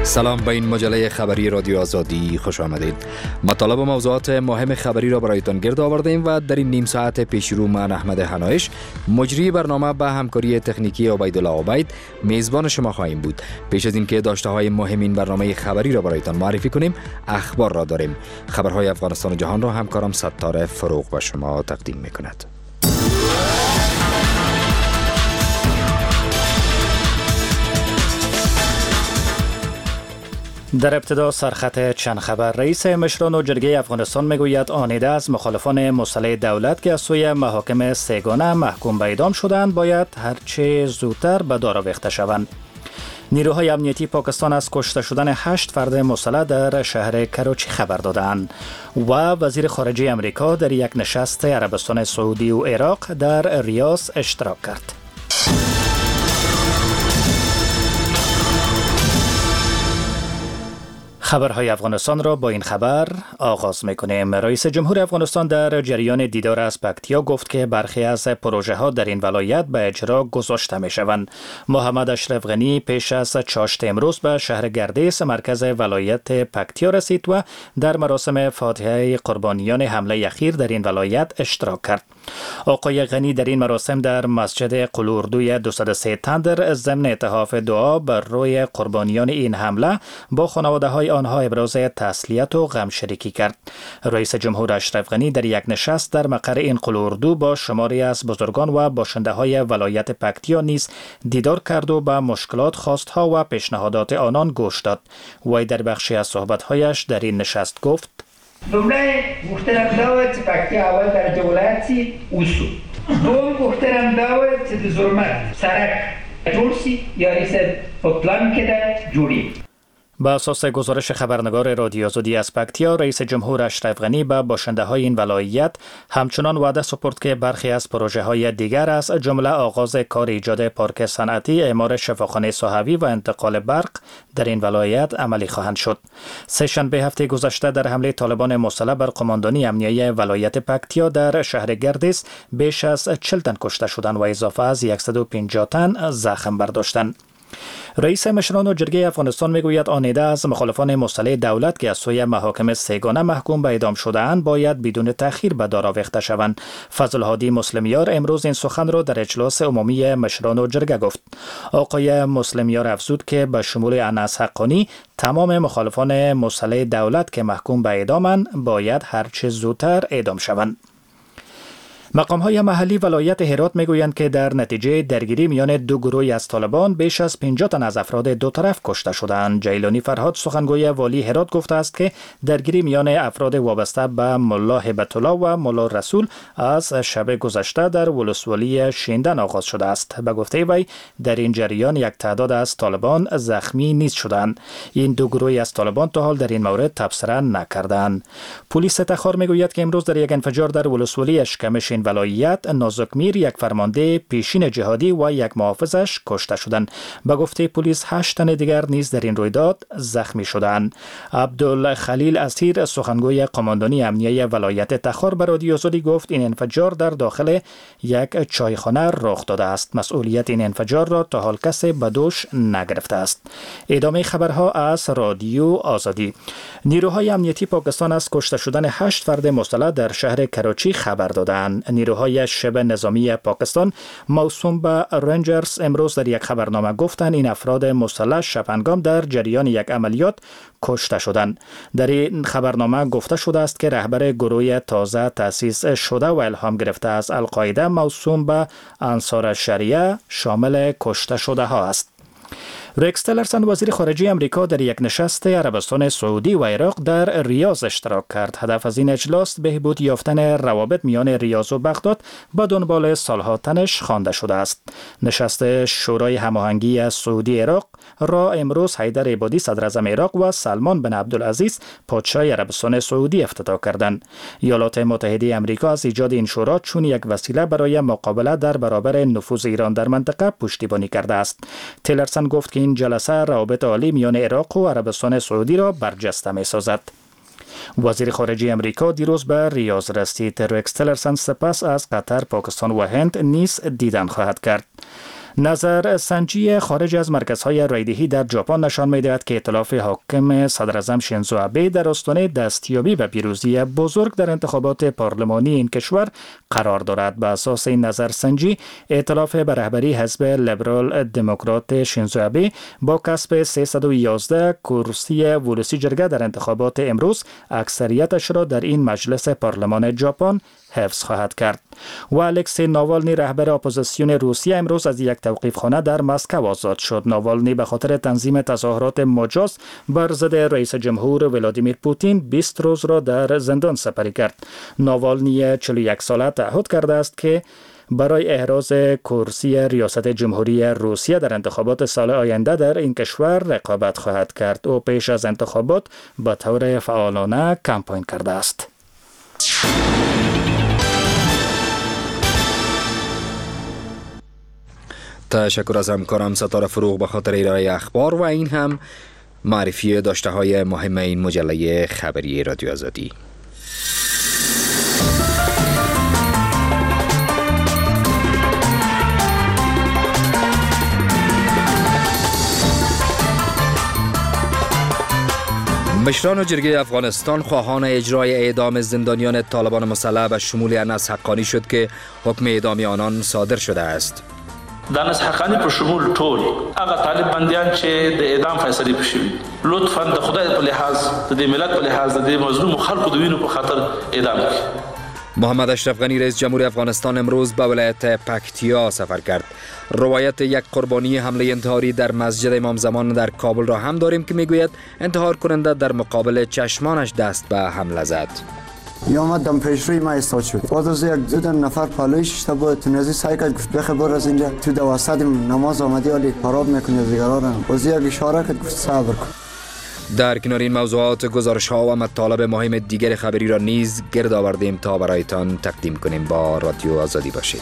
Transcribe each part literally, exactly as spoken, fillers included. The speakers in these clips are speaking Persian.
سلام، به این مجله خبری رادیو آزادی خوش آمدید. مطالب و موضوعات مهم خبری را برایتان گرد آوردیم و در این نیم ساعت پیشرو من احمد حنایش، مجری برنامه به همکاری تکنیکی عبیدالله عبید، میزبان شما خواهیم بود. پیش از اینکه داشته های مهم این برنامه خبری را برایتان معرفی کنیم، اخبار را داریم. خبرهای افغانستان و جهان را همکارم ستاره فروغ به شما تقدیم می‌کند. در ابتدا سرخط چند خبر. رئیس مشران و جرگه افغانستان میگوید آنیده از مخالفان مسلح دولت که از سوی محاکم سه‌گانه محکوم به اعدام شدند باید هرچه زودتر به دار آویخته شوند. نیروهای امنیتی پاکستان از کشته شدن هشت فرد مسلح در شهر کراچی خبر دادند و وزیر خارجه امریکا در یک نشست عربستان سعودی و عراق در ریاض اشتراک کرد. خبرهای افغانستان را با این خبر آغاز می‌کنیم. رئیس جمهور افغانستان در جریان دیدار از پکتیا گفت که برخی از پروژه ها در این ولایت به اجرا گذاشته می‌شوند. محمد اشرف غنی پیش از چاشت امروز به شهر گردیس مرکز ولایت پکتیا رسید و در مراسم فاتحه قربانیان حمله اخیر در این ولایت اشتراک کرد. آقای غنی در این مراسم در مسجد قلوردوی دویست و سه تندر ضمن اتحاف دعا بر روی قربانیان این حمله با خانواده‌های آنها ابراز تسلیت و غم شریکی کرد. رئیس جمهور اشرف غنی در یک نشست در مقر این قلوردو با شماری از بزرگان و باشنده‌های ولایت پکتیا نیز دیدار کرد و به مشکلات، خواست‌ها و پیشنهادات آنان گوش داد. وی در بخشی از صحبت‌هایش در این نشست گفت: لومړی غوښتنه دا وه چې پکتیا اول درجه ولایت سي اوسو. دوم غوښتنه دا وه چې د ظلمت سړک جوړ سي یا یې په پلان کې ده جوړي. به اساس گزارش خبرنگار رادیو آزادی از پکتیا، رئیس جمهور اشرف غنی به باشنده های این ولایت همچنان وعده سپرد که برخی از پروژه های دیگر از جمله آغاز کار ایجاد پارک صنعتی، اعمار شفاخانه صحوی و انتقال برق در این ولایت عملی خواهند شد. سه‌شنبه هفته گذشته در حمله طالبان مسلح بر قماندانی امنیه ولایت پکتیا در شهر گردیس بیش از چهل تن کشته شدند و اضافه از صد و پنجاه تن زخم برداشتند. رئیس مشران و جرگه افغانستان میگوید آنیده از مخالفان مسلح دولت که از سوی محاکم سه‌گانه محکوم به اعدام شده‌اند باید بدون تأخیر به دار آویخته شوند. فضل الهادی مسلمیار امروز این سخن را در اجلاس عمومی مشران و جرگه گفت. آقای مسلمیار افزود که به شمول انس حقانی تمام مخالفان مسلح دولت که محکوم به اعدامند باید هرچه زودتر اعدام شوند. مقام‌های محلی ولایت هرات میگویند که در نتیجه درگیری میان دو گروه از طالبان بیش از پنجاه تن از افراد دو طرف کشته شدند. جیلانی فرهاد سخنگوی والی هرات گفته است که درگیری میان افراد وابسته به ملا هیبت الله و ملا رسول از شب گذشته در ولسوالی شیندن آغاز شده است. به گفته وی در این جریان یک تعداد از طالبان زخمی نیز شدند. این دو گروه از طالبان تا حال در این مورد تبصره نکردند. پلیس تخار میگوید که امروز در یک انفجار در ولسوالی اشکمش ولایت نازکمیر یک فرمانده پیشین جهادی و یک محافظش کشته شدند. به گفته پلیس هشت تن دیگر نیز در این رویداد زخمی شدند. عبدالخلیل اسیر سخنگوی قماندانی امنیه ولایت تخار به رادیو آزادی گفت این انفجار در داخل یک چایخانه رخ داده است. مسئولیت این انفجار را تا حال کسی به دوش نگرفته است. ادامه خبرها از رادیو آزادی. نیروهای امنیتی پاکستان از کشته شدن هشت فرد مسلح در شهر کراچی خبر دادند. نیروهای شبه نظامی پاکستان موسوم به رنجرز امروز در یک خبرنامه گفتند این افراد مسلح شب‌هنگام در جریان یک عملیات کشته شدند. در این خبرنامه گفته شده است که رهبر گروه تازه تأسیس شده و الهام گرفته از القاعده موسوم به انصار شریعه شامل کشته شده ها است. ریکس تیلرسن وزیر خارجه امریکا در یک نشست عربستان سعودی و عراق در ریاض اشتراک کرد. هدف از این اجلاس بهبود یافتن روابط میان ریاض و بغداد به دنبال سالها تنش خوانده شده است. نشست شورای هماهنگی سعودی عراق را امروز حیدر عبادی صدر اعظم عراق و سلمان بن عبدالعزیز پادشاه عربستان سعودی افتتاح کردند. ایالات متحده آمریکا از ایجاد این شورا چون یک وسیله برای مقابله در برابر نفوذ ایران در منطقه پشتیبانی کرده است. تیلرسن گفت که این جلسه روابط عالی میان عراق و عربستان سعودی را برجسته می‌سازد. وزیر خارجه امریکا دیروز به ریاض رسید. ریکس تیلرسن سپس از قطر، پاکستان و هند نیز دیدن خواهد کرد. نظر سنجی خارج از مرکزهای رایدهی در ژاپن نشان می‌دهد که ائتلاف حاکم صدراعظم شینزو آبه در آستانه دستیابی به پیروزی بزرگ در انتخابات پارلمانی این کشور قرار دارد. به اساس این نظرسنجی، ائتلاف به رهبری حزب لیبرال دموکرات شینزو آبه با کسب سیصد و یازده کرسی ولوسی جرگه در انتخابات امروز اکثریتش را در این مجلس پارلمان ژاپن حفظ خواهد کرد. و الکسی ناوالنی رهبر اپوزیسیون روسیه امروز از یک توقیفخانه در مسکو آزاد شد. ناوالنی به خاطر تنظیم تظاهرات مجاز بر ضد رئیس جمهور ولادیمیر پوتین بیست روز را در زندان سپری کرد. ناوالنی چهل و یک ساله تعهد کرده است که برای احراز کرسی ریاست جمهوری روسیه در انتخابات سال آینده در این کشور رقابت خواهد کرد. او پیش از انتخابات به طور فعالانه کمپاین کرده است. تشکر از همکارم ستاره فروغ به خاطر ارائه اخبار و این هم معرفی داشته های مهم این مجله خبری رادیو آزادی. مشران جرگه افغانستان خواهان اجرای اعدام زندانیان طالبان مسلح به شمول انس حقانی شد که حکم اعدام آنان صادر شده است. د انس حقانی په شمول ټول هغه طالب بندیان چې د اعدام فیصله پشوي لطفا د خدای په لحاظ د ملت په لحاظ د مظلوم خلکو د وینو په خاطر اعدام کړي. محمد اشرف غنی رئیس جمهور افغانستان امروز به ولایت پکتیا سفر کرد. روایت یک قربانی حمله انتحاری در مسجد امام زمان در کابل را هم داریم که میگوید انتحار کننده در مقابل چشمانش دست به حمله زد. یا آمد دم پیش روی ما استاد شد. بعد از یک دو نفر پالایش اشتباه تونزی سعی کرد گفت بخبر از اینجا تو دواسط نماز آمدی ولی خراب میکنی دیگران. باز یک اشاره کرد گفت صبر کن. در کنار این موضوعات گزارش ها و مطالب مهم دیگر خبری را نیز گرد آوردیم تا برایتان تقدیم کنیم. با رادیو آزادی باشید.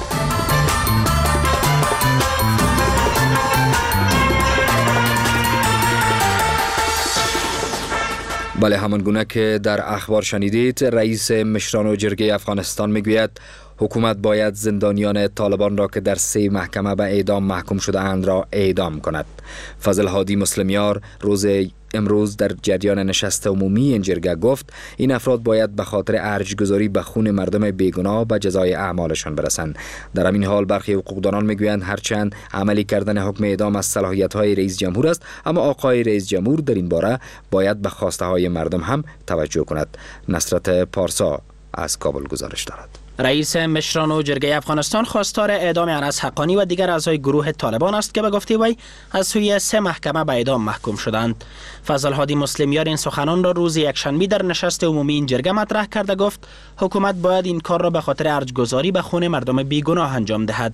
بله، همان گونه که در اخبار شنیدید، رئیس مشران و جرگه افغانستان میگوید حکومت باید زندانیان طالبان را که در سه محکمه به اعدام محکوم شده اند را اعدام کند. فضل هادی مسلمیار روز امروز در جریان نشست عمومی این جرگه گفت این افراد باید به خاطر ارجگذاری به خون مردم بیگناه به جزای اعمالشان برسند. در همین حال برخی حقوقدانان میگویند هرچند عملی کردن حکم اعدام از صلاحیت‌های رئیس جمهور است، اما آقای رئیس جمهور در این باره باید به خواسته های مردم هم توجه کند. نصرت پارسا از کابل گزارش دارد. رئیس مشران و جرگه افغانستان خواستار اعدام انس حقانی و دیگر اعضای گروه طالبان است که به گفته وی از سوی سه محکمه به اعدام محکوم شدند. فضل هادی مسلمیار این سخنان را روز یکشنبه در نشست عمومی این جرگه مطرح کرده گفت حکومت باید این کار را به خاطر ارجگذاری به خون مردم بیگناه انجام دهد.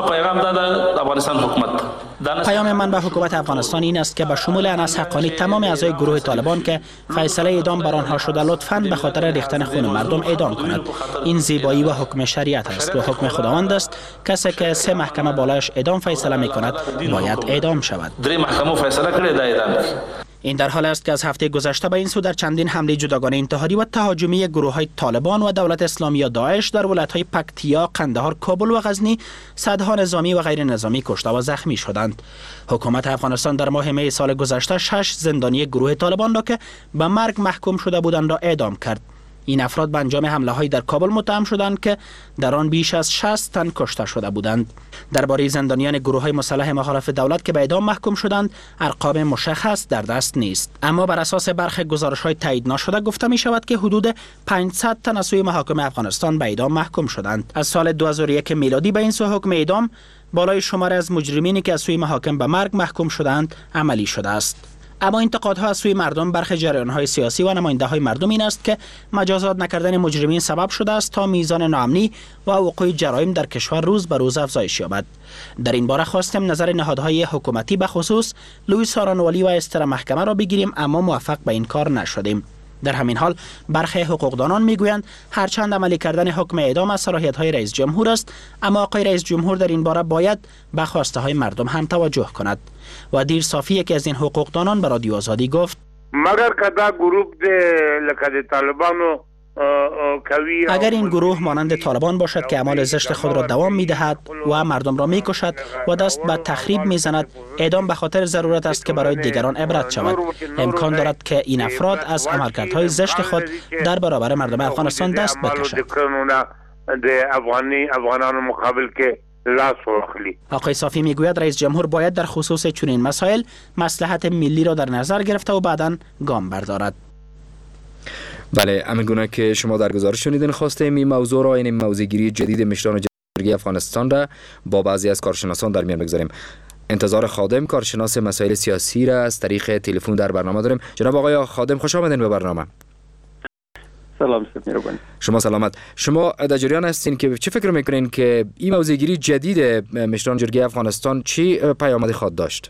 پیام من به حکومت افغانستان این است که به شمول انس حقانی تمام اعضای گروه طالبان که فیصله اعدام بر آنها شده لطفاً به خاطر ریختن خون مردم اعدام کند. این زیبایی و حکم شریعت است و حکم خداوند است. کسی که سه محکمه بالایش اعدام فیصله می کند باید اعدام شود. این در حال است که از هفته گذشته به این سو در چندین حمله جداگانه انتحاری و تهاجمی گروه‌های طالبان و دولت اسلامی یا داعش در ولایت‌های پکتیا، قندهار، کابل و غزنی صدها نظامی و غیر نظامی کشته و زخمی شدند. حکومت افغانستان در ماه می سال گذشته شش زندانی گروه طالبان را که به مرگ محکوم شده بودند را اعدام کرد. این افراد به انجام حمله‌های در کابل متهم شدند که در آن بیش از شصت تن کشته شده بودند. درباره زندانیان گروه‌های مسلح مخالف دولت که به اعدام محکوم شدند، ارقام مشخص در دست نیست. اما بر اساس برخی گزارش‌های تایید نشده گفته می‌شود که حدود پانصد تن از سوی محاکم افغانستان به اعدام محکوم شدند. از سال دو هزار و یک میلادی به این سو حکم اعدام بالای شمار از مجرمینی که از سوی محاکم به مرگ محکوم شدند عملی شده است. اما انتقادها از سوی مردم برخی جریان‌های سیاسی و نماینده‌های مردم این است که مجازات نکردن مجرمین سبب شده است تا میزان ناامنی و وقوع جرایم در کشور روز به روز افزایش یابد. در این باره خواستیم نظر نهادهای حکومتی به خصوص لوی سارانوالی و استر محکمه را بگیریم، اما موفق به این کار نشدیم. در همین حال برخی حقوقدانان میگویند هرچند عملی کردن حکم اعدام از صلاحیت‌های رئیس جمهور است، اما آقای رئیس جمهور در این باره باید به خواسته‌های مردم هم توجه کند. و دیر صافی که از این حقوقدانان به رادیو آزادی گفت مگر کدا گروپ د لکه د طالبانو اگر این گروه مانند طالبان باشد که اعمال زشت خود را دوام می‌دهد و مردم را می‌کشد و دست به تخریب می‌زند، اعدام به خاطر ضرورت است که برای دیگران عبرت شود. امکان دارد که این افراد از عملکردهای زشت خود در برابر مردم افغانستان دست بکشند. آقای صافی میگوید رئیس جمهور باید در خصوص چنین مسائل مصلحت ملی را در نظر گرفته و بعداً گام بردارد. بله، همین گونه که شما در گزارش شنیدین، خواستیم این موضوع را، این موضوعگیری جدید مشران جرگه افغانستان را با بعضی از کارشناسان در میان بگذاریم. انتظار خادم، کارشناس مسائل سیاسی را از طریق تلفن در برنامه داریم. جناب آقای خادم، خوش آمدین به برنامه. سلام سلام. شما سلامت. شما در جریان هستین که چه فکر میکنین که این موضوعگیری جدید مشران جرگه افغانستان چی پیامدی خواهد داشت؟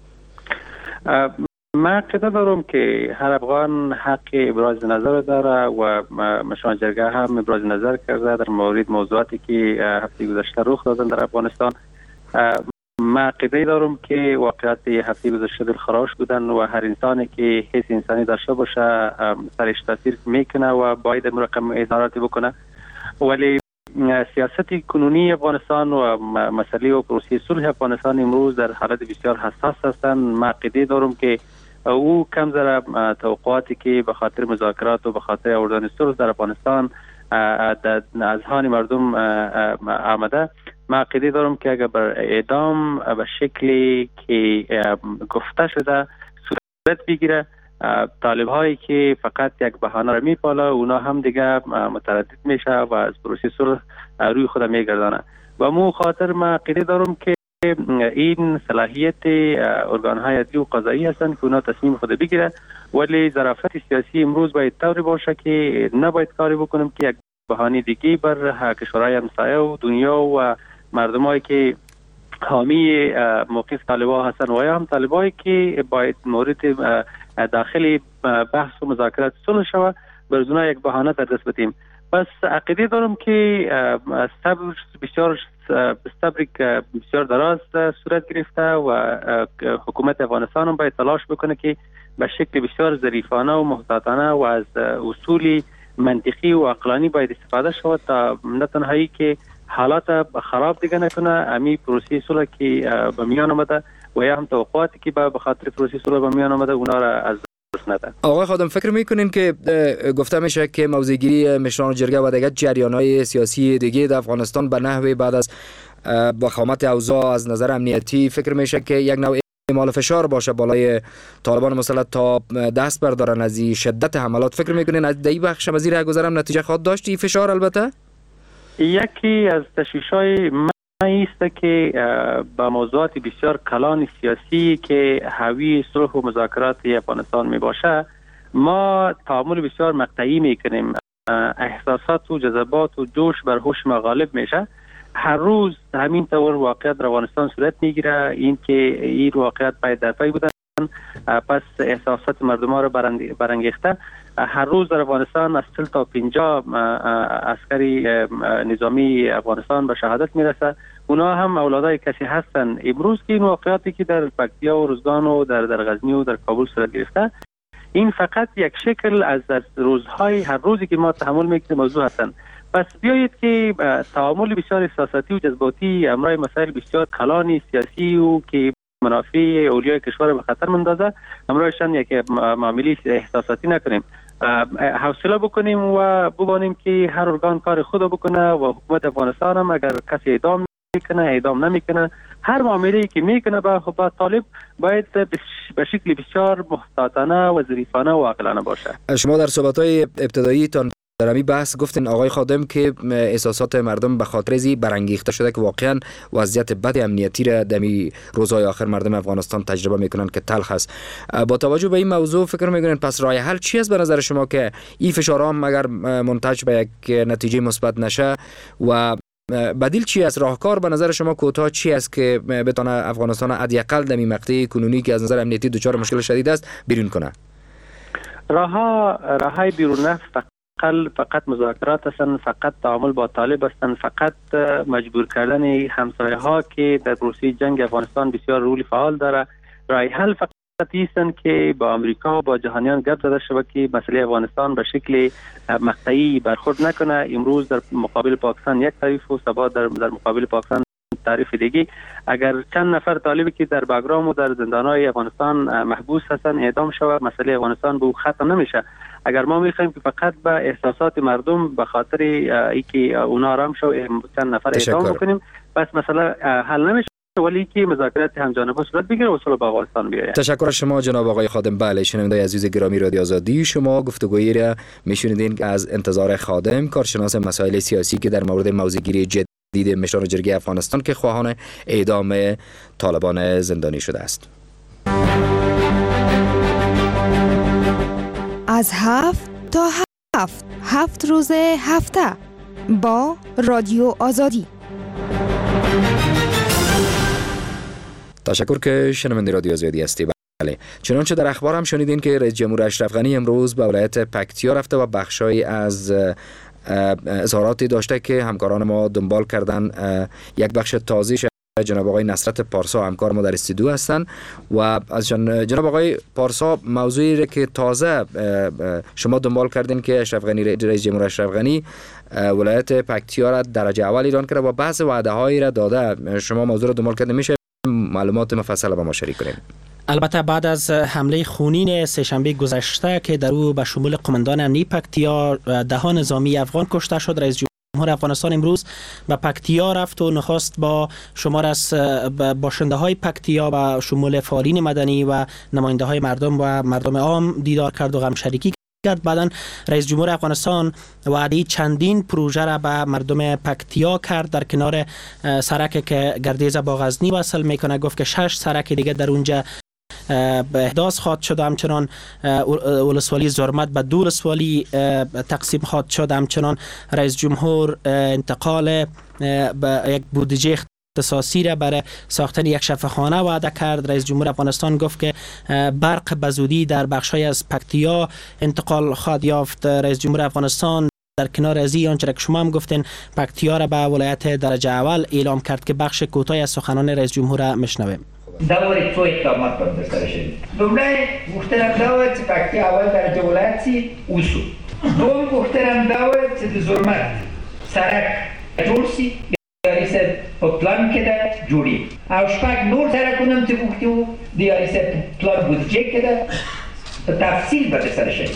من عقیده دارم که هر افغان حق ابراز نظر داره و مشران جرگه هم ابراز نظر کرده در مورد موضوعاتی که هفته گذشته رخ دادن در افغانستان. من عقیده دارم که واقعیت هفته گذشته دلخراش بودن و هر انسانی که حس انسانی داشته باشه سرش تاثیر میکنه و باید مرقم اظهاراتی بکنه، ولی سیاست کنونی افغانستان و مسئله و پروسه صلح افغانستان امروز در حالت بسیار حساس هستند. من عقیده دارم که او کم ذره توقعاتی که به خاطر مذاکرات و به خاطر آوردن صلح در افغانستان از اذهان مردم آمده، من عقیده دارم که اگر بر اعدام به شکلی که گفته شده صورت بگیره، طالب هایی که فقط یک بهانه را میپاله اونا هم دیگه متردد میشه و از پروسه صلح روی خود میگردانه. و مو خاطر من عقیده دارم که این صلاحیت ارگان های عدلی و قضایی هستند که اونا تصمیم خود بگیره، ولی ظرافت سیاسی امروز باید طوری باشه که نباید کاری بکنیم که یک بهانه دیگه بر کشورهای همسایه و دنیا و مردمایی که حامی موقف طالبان هستند و یا هم طالبایی که باید مورد داخل بحث و مذاکرات صلح شود بر اونا یک بهانه در دست بدیم. پس عقیده دارم که صبر بسیار صبر بسیار دراز صورت گرفته و حکومت افغانستان هم باید تلاش بکنه که به شکل بسیار ظریفانه و محتاطانه و از اصول منطقی و عقلانی باید استفاده شود تا نه تنهایی که حالات خراب دیگه نکنه امی پروسه صلح که به میان آمده و یا هم توقعاتی که به خاطر پروسه صلح به میان آمده اونا را از دست نده. آقای خادم، فکر میکنین که گفته میشه که موضوعگیری مشران جرگه و دیگر جریان‌های سیاسی دیگه در افغانستان به نحوی بعد از وخامت اوضاع از نظر امنیتی فکر میشه که یک نوع اعمال فشار باشه بالای طالبان مسلط تا دست بردارن از این شدت حملات؟ فکر میکنین از دی بخش از این گذرم نتیجه خواهد داشت این فشار؟ البته یکی از تشویش‌های من است که با موضوعات بسیار کلان سیاسی که حاوی صلح و مذاکرات افغانستان می باشه ما تعامل بسیار مقطعی میکنیم. احساسات و جذبات و جوش بر هوش ما غالب میشه. هر روز همین طور واقعیت در افغانستان صورت میگیره، این که این واقعیت باید در پی بودن پس احساسات مردم ها رو برانگیخته. هر روز در افغانستان از چهل تا پنجاه عسکری نظامی افغانستان به شهادت میرسه. اونا هم اولادای کسی هستن. امروز که این واقعاتی که در پکتیا و روزگان و در در غزنی و در کابل صورت گرفته، این فقط یک شکل از روزهای هر روزی که ما تحمل میکنیم موضوع هستن. پس بیایید که تعامل بسیار احساساتی و جذباتی امرای مسائل بسیار کلانی سیاسی و که منافع اولیای کشور به خطر مندازه امرایشان یک معامله احساساتی نکنیم، حوصله بکنیم و ببانیم که هر ارگان کار خود بکنه و حکومت افغانستان هم اگر کسی اعدام میکنه اعدام نمیکنه هر معامله‌ای که میکنه با خب طالب باید به شکل بسیار محتاطانه و ظریفانه و عاقلانه باشه. شما در صحبت‌های ابتدایی تان در همین بحث گفتین آقای خادم که احساسات مردم به خاطر ازی برانگیخته شده که واقعا وضعیت بد امنیتی را در این روزهای آخر مردم افغانستان تجربه میکنن که تلخ است. با توجه به این موضوع فکر میکنین پس راه حل چی است به نظر شما که این فشارها مگر منتج به یک نتیجه مثبت نشه و بدیل چی است؟ راهکار به نظر شما کوتاه چی است که بتونه افغانستان حداقل در این مقطع کنونی که از نظر امنیتی دچار مشکل شدید است بیرون کنه؟ راه راههای بیرون فقط فقط مذاکرات هستند، فقط تعامل با طالب هستند، فقط مجبور کردن همسایه ها که در پروسه جنگ افغانستان بسیار رول فعال داره. راه حل فقط فقط ایستن که با امریکا با جهانیان گپ زده شود که مسئله افغانستان به شکل مقطعی برخورد نکنه. امروز در مقابل پاکستان یک تعریف و سبا در در مقابل پاکستان تعریف دیگه. اگر چند نفر طالبی که در بگرام و در زندانهای افغانستان محبوس هستن اعدام شود، مسئله افغانستان به ختم نمیشه. اگر ما میخوایم که فقط به احساسات مردم به خاطر اینکه اونا آرام شو چند نفر اعدام بکنیم بس مسئله حل نمیشه، ولی که مذاکرات همجانبه صورت بگیره و صلح به افغانستان بیاید. تشکر از شما جناب آقای خادم. بله، شنوندگان عزیز گرامی رادیو آزادی، شما گفتگویی را میشنیدین از انتظار خادم، کارشناس مسائل سیاسی که در مورد موضوعگیری جدید مشران جرگه افغانستان که خواهان اعدام طالبان زندانی شده است. از هفت تا هفت هفت روز هفته با رادیو آزادی. تشکر که شنونده رادیو آزادی هستی. بله، چنانچه در اخبار هم شنیدین که رئیس جمهور اشرف غنی امروز به ولایت پکتیا رفته و بخشایی از اظهاراتی داشته که همکاران ما دنبال کردن. یک بخش تازه جناب آقای نصرت پارسا همکار ما در استودیو هستن و از جناب آقای پارسا موضوعی که تازه شما دنبال کردین که اشرف غنی رئیس جمهور اشرف غنی ولایت پکتیا را درجه اول اعلام کرده و بعض وعده هایی را داده. شما موضوع را دنبال کردین، میشه معلومات مفصل با ما شریک کنیم؟ البته بعد از حمله خونین سه‌شنبه گذشته که در او به شمول قماندان امنیتی پکتیا ده نظامی افغان کشته شد، رئیس جمهور افغانستان امروز به پکتیا رفت و نخست با شمار از باشنده های پکتیا و شمول فعالین مدنی و نماینده های مردم و مردم عام دیدار کرد و غم شریکی کرد. بعداً رئیس جمهور افغانستان وعده چندین پروژه را به مردم پکتیا کرد. در کنار سرک که گردیز با غزنی وصل میکنه گفت که شش سرک دیگه در اونجا به احداث خواهد شد. همچنان ولسوالی زرمت به دو ولسوالی تقسیم خواهد شد. همچنان رئیس جمهور انتقال به یک بودجه اختصاصی را برای ساختن یک شفاخانه وعده کرد. رئیس جمهور افغانستان گفت که برق به زودی در بخشای از پکتیا انتقال خواهد یافت. رئیس جمهور افغانستان در کنار از این آنچه که شما هم گفتین پکتیا را به ولایت درجه اول اعلام کرد که بخش کوتاهی از سخنان رئیس جمهور را میشنویم. دور تو اقدامات باید سر شدید. دومره گفترم داود چه پکتیا اول درجه ولایت سی اوسو. دوم گفترم داود چه ظلمت سرک جور سی دیاریس پلان که ده جوری. او شپک نور سرک کنم چه گفتیو دیاریس پلان بودجه که ده به تفصیل باید سر شدید.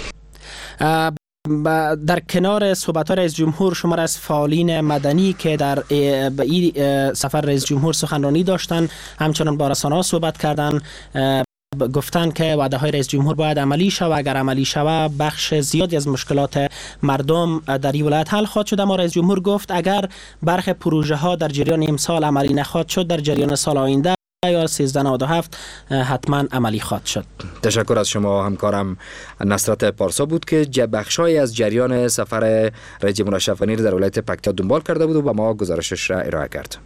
در کنار صحبت رئیس جمهور شمار از فعالین مدنی که در این سفر رئیس جمهور سخنرانی داشتن همچنان با رسانه‌ها صحبت کردن، گفتن که وعده های رئیس جمهور باید عملی شود. اگر عملی شود بخش زیادی از مشکلات مردم در این ولایت حل خواهد شد. اما رئیس جمهور گفت اگر برخی پروژه ها در جریان امسال عملی نخواهد شد در جریان سال آینده یا سیزده نود و هفت حتما عملی خواهد شد. تشکر از شما. همکارم نصرت پارسا بود که بخشای از جریان سفر رئیس جمهور اشرف غنی در ولایت پکتیا دنبال کرده بود و با ما گزارشش را ارائه کرد.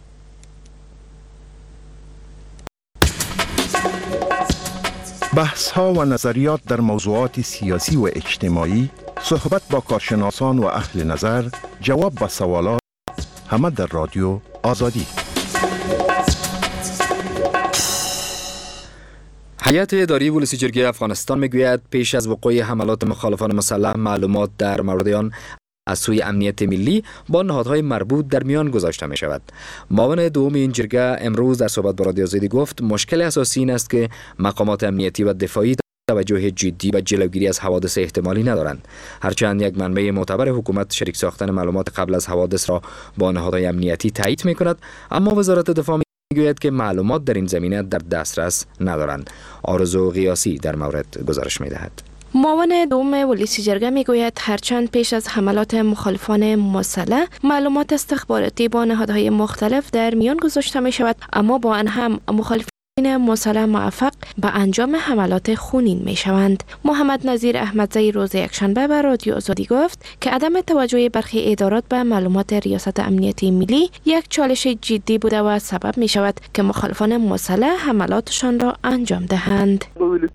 بحث ها و نظریات در موضوعات سیاسی و اجتماعی، صحبت با کارشناسان و اهل نظر، جواب به سوالات، همه در رادیو آزادی. هیئت اداری ولسی جرگه افغانستان میگوید پیش از وقوع حملات مخالفان مسلح معلومات در مورد آن از سوی امنیت ملی با نهادهای مربوط در میان گذاشته می شود. معاون دوم این جرگه امروز در صحبت با رادیو آزادی گفت مشکل اساسی این است که مقامات امنیتی و دفاعی توجه جدی و جلوگیری از حوادث احتمالی ندارند. هرچند یک منبع معتبر حکومت شریک ساختن معلومات قبل از حوادث را با نهادهای امنیتی تایید می کند، اما وزارت دفاع میگوید که معلومات در این زمینه در دسترس ندارند. آرزو قیاسی در مورد گزارش می‌دهد. معاون دوم ولسی جرگه میگوید هرچند پیش از حملات مخالفان مسلح معلومات استخباراتی با نهادهای مختلف در میان گذاشته می شود، اما با آن هم مخالفین مسلح موفق به انجام حملات خونین می شوند. محمد نظیر احمدزی روز یکشنبه به رادیو آزادی گفت که عدم توجه برخی ادارات به معلومات ریاست امنیتی ملی یک چالش جدی بوده و سبب می شود که مخالفان مسلح حملاتشان را انجام دهند.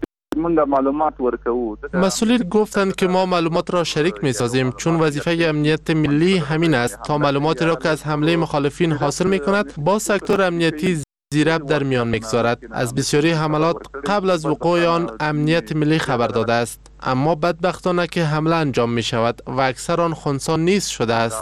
مسئولین گفتند که ما معلومات را شریک می سازیم چون وظیفه امنیت ملی همین است تا معلوماتی را که از حمله مخالفین حاصل می کند با سکتور امنیتی زیرب در میان میگذارد. از بسیاری حملات قبل از وقوع آن امنیت ملی خبر داده است، اما بدبختانه که حمله انجام می شود و اکثر آن خنثی نیز شده است.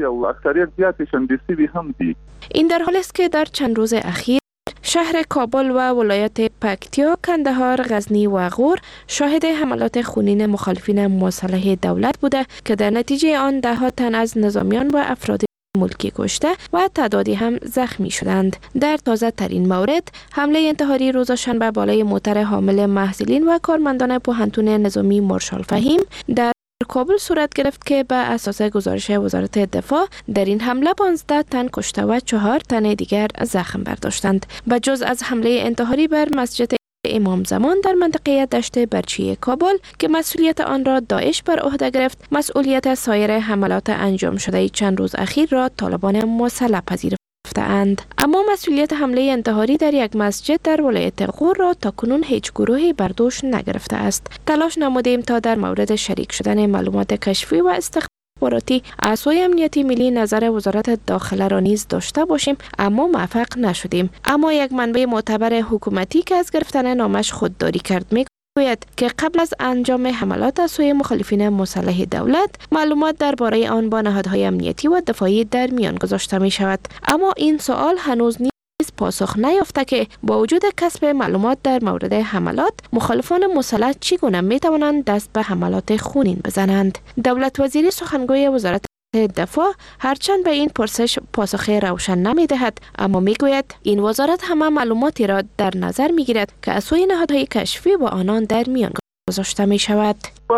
این در حالی است که در چند روز اخیر شهر کابل و ولایت پکتیا، کندهار، غزنی و غور شاهد حملات خونین مخالفین مسلح دولت بوده که در نتیجه آن ده ها تن از نظامیان و افراد ملکی کشته و تعدادی هم زخمی شدند. در تازه ترین مورد حمله انتحاری روز شنبه بالای موتر حامل محصلین و کارمندان پوهنتون نظامی مارشال فهیم در کابل صورت گرفت که به اساس گزارش وزارت دفاع در این حمله پانزده تن کشته و چهار تن دیگر زخم برداشتند. به جز از حمله انتحاری بر مسجد امام زمان در منطقه دشت برچی کابل که مسئولیت آن را داعش بر عهده گرفت، مسئولیت سایر حملات انجام شده چند روز اخیر را طالبان مسلح پذیرفتند. اما مسئولیت حمله انتحاری در یک مسجد در ولایت غور را تاکنون هیچ گروهی بر دوش نگرفته است. تلاش نمودیم تا در مورد شریک شدن معلومات کشفی و استخباراتی از سوی امنیت ملی نظر وزارت داخله را نیز داشته باشیم، اما موفق نشدیم. اما یک منبع معتبر حکومتی که از گرفتن نامش خودداری کرد میگوید که قبل از انجام حملات از سوی مخالفین مسلح دولت معلومات درباره آن با نهادهای امنیتی و دفاعی در میان گذاشته می شود. اما این سوال هنوز نیز پاسخ نیافته که با وجود کسب معلومات در مورد حملات، مخالفان مسلح چگونه می توانند دست به حملات خونین بزنند. دولت وزیری سخنگوی وزارت دفاع هرچند به این پرسش پاسخ روشن نمی دهد، اما می گوید این وزارت همه معلوماتی را در نظر می گیرد که از سوی نهادهای کشفی با آنان در میان گذاشته می شود.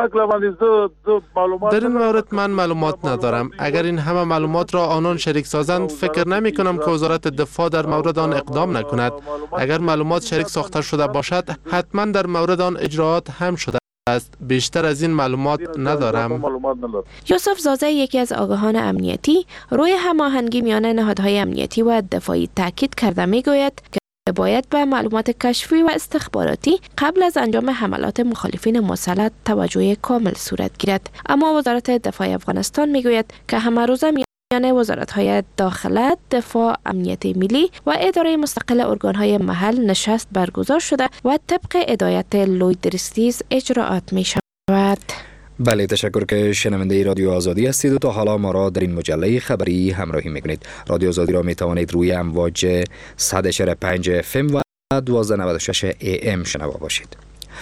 در این مورد من معلومات ندارم. اگر این همه معلومات را آنان شریک سازند، فکر نمی کنم که وزارت دفاع در مورد آن اقدام نکند. اگر معلومات شریک ساخته شده باشد، حتما در مورد آن اجراعات هم شده است. بیشتر از این معلومات ندارم. یوسف زازه، یکی از آگاهان امنیتی، روی هماهنگی میان نهادهای امنیتی و دفاعی تاکید کرده میگوید که باید به معلومات کشفی و استخباراتی قبل از انجام حملات مخالفین مسلح توجه کامل صورت گیرد. اما وزارت دفاع افغانستان میگوید که همه روزه میان وزارت‌های داخله، دفاع، امنیت ملی و اداره مستقل ارگان‌های محل نشست برگزار شده و طبق هدایت لوید دریستیز اجراعات می شود. بله، تشکر که شنونده رادیو آزادی هستید و تا حالا ما را در این مجله خبری همراهی میکنید. رادیو آزادی را می توانید روی امواج صد و پنج اف ام و دویست و نود و شش ای ام شنوا باشید.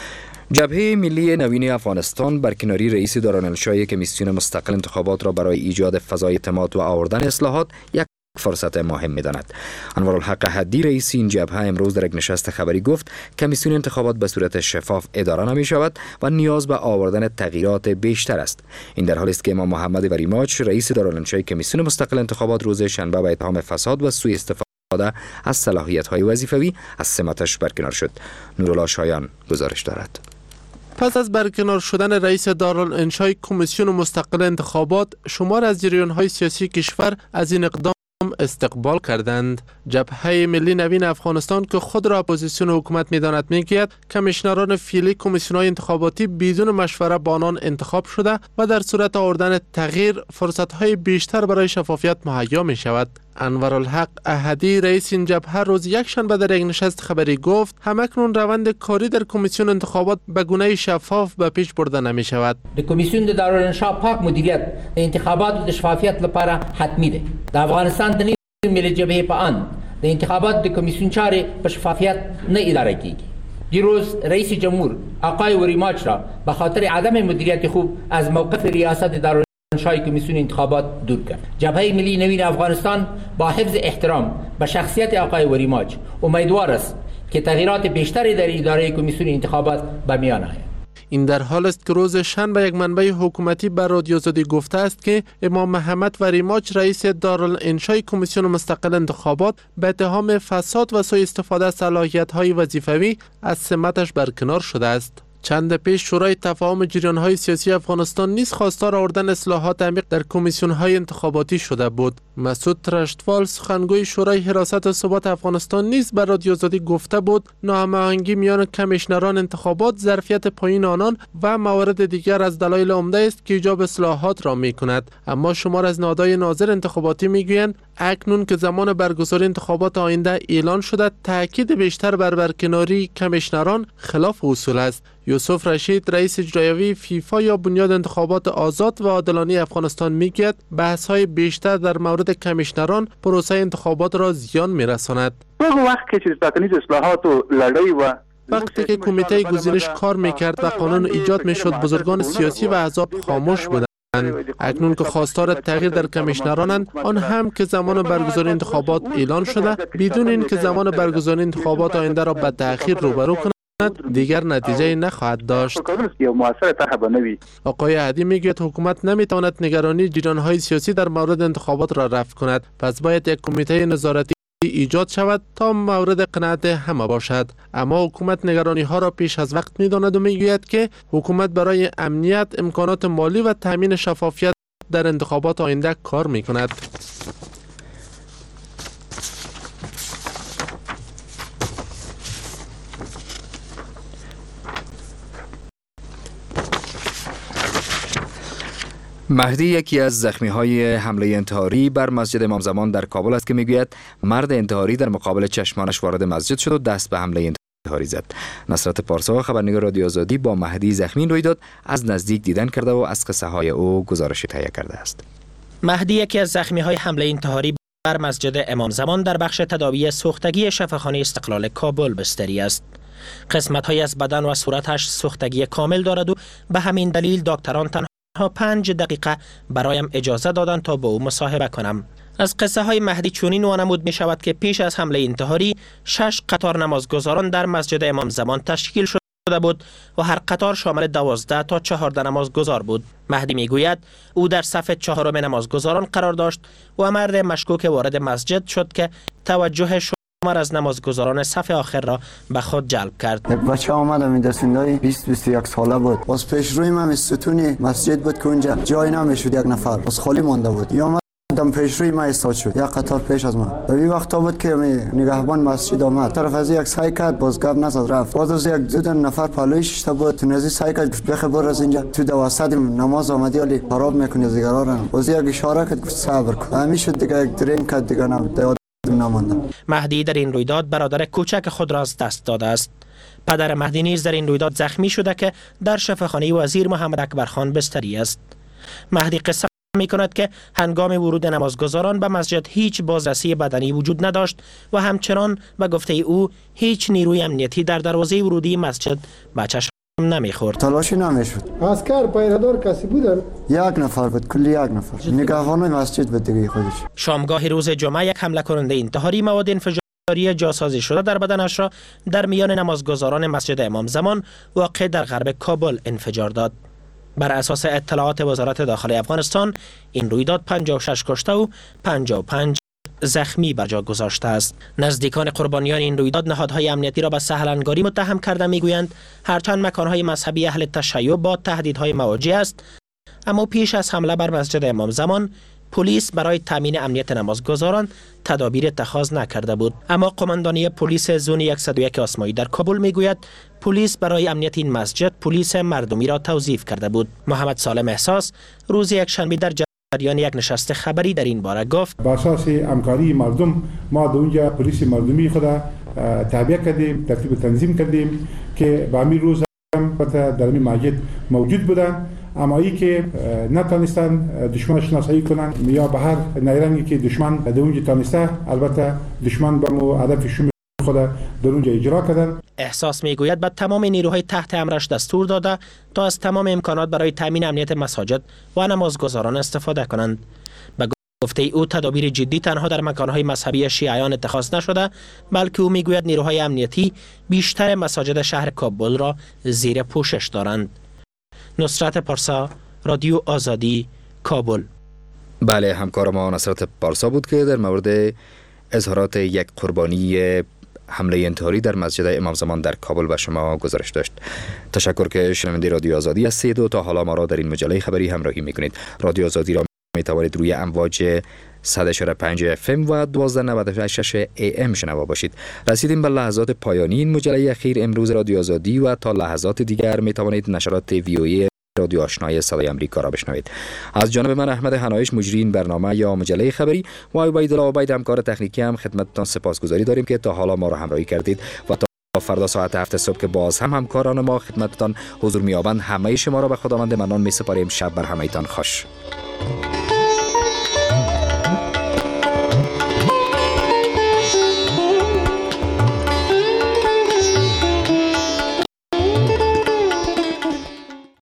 جبهه ملی نوین افغانستان برکناری رئیس دارالانشای کمیسیون مستقل انتخابات را برای ایجاد فضای اعتماد و آوردن اصلاحات یک فرصت مهم می‌داند. انوارالحق حدی رئیس این جبهه امروز در یک نشست خبری گفت کمیسیون انتخابات به صورت شفاف اداره نمی شود و نیاز به آوردن تغییرات بیشتر است. این در حالی است که امام محمد وریماچ رئیس دارالانشای کمیسیون مستقل انتخابات روز شنبه به اتهام فساد و سوء استفاده از صلاحیت‌های وظیفوی از سمتش برکنار شد. نورالله شایان گزارش دارد. پس از برکنار شدن رئیس دارالانشای کمیسیون مستقل انتخابات، شمار از جریان‌های سیاسی کشور از این اقدام استقبال کردند. جبهه ملی نوین افغانستان که خود را اپوزیسیون حکومت می‌داند میگوید کمیشنران فعلی کمیسیون‌های انتخاباتی بدون مشوره با آنان انتخاب شده و در صورت آوردن تغییر فرصت‌های بیشتر برای شفافیت مهیا می‌شود. انوارالحق احدی رئیس این جبهه روز یک شنبه در یک نشست خبری گفت همکنون روند کاری در کمیسیون انتخابات به گونه شفاف به پیش برده نمی شود. کمیسیون دارالانشا پاک مدیریت انتخابات و شفافیت لپاره حتمی ده. در افغانستان د ملی جبهه په ان د انتخابات د کمیسیون چارې په شفافیت نه اداره کیږي. دیروز رئیس جمهور آقای وریماچ را به خاطر عدم مدیریت خوب از موقف ریاست دارالانشا شای کمیسیون انتخابات دور کرد. جبهه ملی نوین افغانستان با حفظ احترام به شخصیت آقای وریماچ امیدوار است که تغییرات بیشتری در اداره کمیسیون انتخابات به میان آید. این در حال است که روز شنبه یک منبع حکومتی بر رادیو آزادی گفته است که امام محمد وریماچ رئیس دارالانشای کمیسیون مستقل انتخابات به اتهام فساد و سوء استفاده از صلاحیت‌های وظیفوی از سمتش برکنار شده است. چند پیش شورای تفاهم جریان‌های سیاسی افغانستان نیز خواستار آوردن اصلاحات عمیق در کمیسیون‌های انتخاباتی شده بود. مسعود ترشتوال سخنگوی شورای حراست و ثبات افغانستان نیز بر رادیو آزادی گفته بود ناهماهنگی میان کمیشنران انتخابات، ظرفیت پایین آنان و موارد دیگر از دلایل عمده است که ایجاب اصلاحات را می‌کند. اما شمار از نهادهای ناظر انتخاباتی می‌گویند اکنون که زمان برگزاری انتخابات آینده اعلان شده، تاکید بیشتر بر برکناری کمیشنران خلاف اصول است. یوسف رشید رئیس اجرایی فیفا یا بنیاد انتخابات آزاد و عادلانه افغانستان میگوید بحث‌های بیشتر در مورد کمیشنران پروسه انتخابات را زیان میرساند. وقت که چیز تکنیک اصلاحات و لړۍ و وقتی که کمیته گزینش کار میکرد و قانون ایجاد میشد، بزرگان سیاسی و احزاب خاموش بودند. اکنون که خواستار تغییر در کمیشنرانند، آن هم که زمان برگزاری انتخابات اعلان شده، بدون اینکه زمان برگزاری انتخابات آینده را به تأخیر روبرو کند، دیگر نتیجه نخواهد داشت. آقای عدی میگوید حکومت نمیتواند نگرانی جریان‌های سیاسی در مورد انتخابات را رفع کند، پس باید یک کمیته نظارتی ایجاد شود تا مورد قناعت همه باشد. اما حکومت نگرانی ها را پیش از وقت می‌داند و میگوید که حکومت برای امنیت، امکانات مالی و تامین شفافیت در انتخابات آینده کار می‌کند. مهدی یکی از زخمی‌های حمله انتحاری بر مسجد امام زمان در کابل است که میگوید مرد انتحاری در مقابل چشمانش وارد مسجد شد و دست به حمله انتحاری زد. نصرت پارسا خبرنگار رادیو آزادی با مهدی زخمی رویداد از نزدیک دیدن کرده و از قصه های او گزارشی تهیه کرده است. مهدی یکی از زخمی‌های حمله انتحاری بر مسجد امام زمان در بخش تداوی سوختگی شفاخانه استقلال کابل بستری است. قسمت‌های از بدن و صورتش سوختگی کامل دارد و به همین دلیل دکتران تنها پنج دقیقه برایم اجازه دادند تا با او مصاحبه کنم. از قصه های مهدی چونین وانمود می شود که پیش از حمله انتحاری شش قطار نمازگزاران در مسجد امام زمان تشکیل شده بود و هر قطار شامل دوازده تا چهارده نمازگزار بود. مهدی می گوید او در صف چهارم نمازگزاران قرار داشت و مرد مشکوک وارد مسجد شد که توجه شمار از نمازگزاران صف آخر را به خود جلب کرد. یک بچه آمدم این دستندای بیست بیست و یک ساله بود. باز پیش روی من ستون مسجد بود که اونجا جای نمیشد، یک نفر باز خالی مانده بود. یا آمدم پیش روی من استاد شد، یک قطار پیش از من. در این وقت بود که نگهبان مسجد آمد، طرف از یک سعی کرد باز گپ نزد رفت. باز از یک دو نفر پالویش بود، تو نزدیک سعی کرد گفت بخبر از اینجا تو دواسط نماز آمدی ولی خراب میکنی دیگران را. باز یک اشاره کرد گفت صبر کن. همیشه دیگه یک درین کرد دیگه نم مهدی در این رویداد برادر کوچک خود را از دست داده است. پدر مهدی نیز در این رویداد زخمی شده که در شفاخانه وزیر محمد اکبر خان بستری است. مهدی قصه می کند که هنگام ورود نمازگزاران به مسجد هیچ بازرسی بدنی وجود نداشت و همچنان به گفته او هیچ نیروی امنیتی در دروازه ورودی مسجد به چشم نمیخورد. تلاشی نمیشد. عسکر پیرادار کسی بودن؟ یک نفر بود، کلی یک نفر. نگهبان مسجد بود دیگه خودش. شامگاه روز جمعه یک حمله کننده انتحاری مواد انفجاری جاسازی شده در بدنش را در میان نمازگزاران مسجد امام زمان واقع در غرب کابل انفجار داد. بر اساس اطلاعات وزارت داخلی افغانستان این رویداد پنجاه و شش کشته و پنجاه و پنج زخمی بر جا گذاشته است. نزدیکان قربانیان این رویداد نهادهای امنیتی را به سهلنگاری متهم کرده میگویند هرچند مکانهای مذهبی اهل تشیع با تهدیدهای مواجه است، اما پیش از حمله بر مسجد امام زمان پلیس برای تامین امنیت نمازگزاران تدابیر اتخاذ نکرده بود. اما قماندانی پلیس زون صد و یک آسمایی در کابل میگوید پلیس برای امنیت این مسجد پلیس مردمی را توظیف کرده بود. محمد سالم احساس روز یک شنبه در جریان یک نشست خبری در این باره گفت با اساس همکاری مردم ما در اونجا پلیس مردمی خود تابع کردیم، ترتیب تنظیم کردیم که به همین روز هم در این مسجد موجود بودن، اما ای که نتانستن دشمن شناسایی کنن یا به هر نیرنگی که دشمن در اونجا تانسته، البته دشمن به مو هدف شوم خود در اونجا اجرا کردن. احساس میگوید به تمام نیروهای تحت امرش دستور داده تا از تمام امکانات برای تامین امنیت مساجد و نمازگزاران استفاده کنند. به گفته او تدابیر جدی تنها در مکانهای مذهبی شیعیان اتخاذ نشده، بلکه او میگوید نیروهای امنیتی بیشتر مساجد شهر کابل را زیر پوشش دارند. نصرت پارسا، رادیو آزادی، کابل. بله، همکار ما نصرت پارسا بود که در مورد اظهارات یک قربانی حمله انتحاری در مسجد امام زمان در کابل به شما گزارش داشت. تشکر که شنونده رادیو آزادی هستید و تا حالا ما را در این مجله خبری همراهی میکنید. رادیو آزادی را می توانید روی امواج صد و پنج اف ام و دوازده نود و شش ای ام شنوا باشید. رسیدیم به لحظات پایانی این مجله اخیر امروز رادیو آزادی و تا لحظات دیگر می توانید نشرات وی او ای رادیو آشنای صدای آمریکا را بشنوید. از جانب من احمد حنایش مجری این برنامه یا مجله خبری و عبیدالله عبید همکار تکنیکی هم خدمتتان سپاسگزاری داریم که تا حالا ما را همراهی کردید و تا فردا ساعت هفت صبح که باز هم همکاران ما خدمتتان حضور می‌یابند همه شما را به خداوند منان می‌سپاریم. شب بر همه‌تان خوش.